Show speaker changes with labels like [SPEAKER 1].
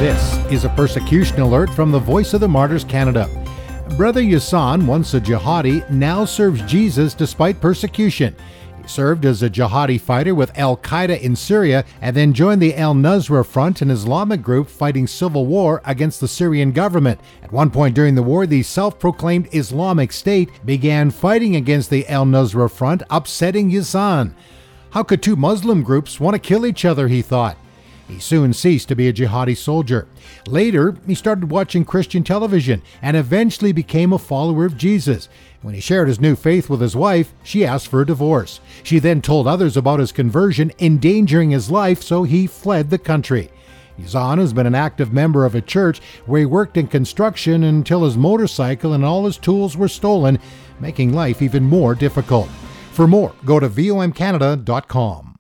[SPEAKER 1] This is a persecution alert from the Voice of the Martyrs Canada. Brother Yazan, once a jihadi, now serves Jesus despite persecution. He served as a jihadi fighter with Al-Qaeda in Syria and then joined the Al-Nusra Front, an Islamic group fighting civil war against the Syrian government. At one point during the war, the self-proclaimed Islamic State began fighting against the Al-Nusra Front, upsetting Yazan. How could two Muslim groups want to kill each other, he thought. He soon ceased to be a jihadi soldier. Later, he started watching Christian television and eventually became a follower of Jesus. When he shared his new faith with his wife, she asked for a divorce. She then told others about his conversion, endangering his life, so he fled the country. Yazan has been an active member of a church where he worked in construction until his motorcycle and all his tools were stolen, making life even more difficult. For more, go to VOMCanada.com.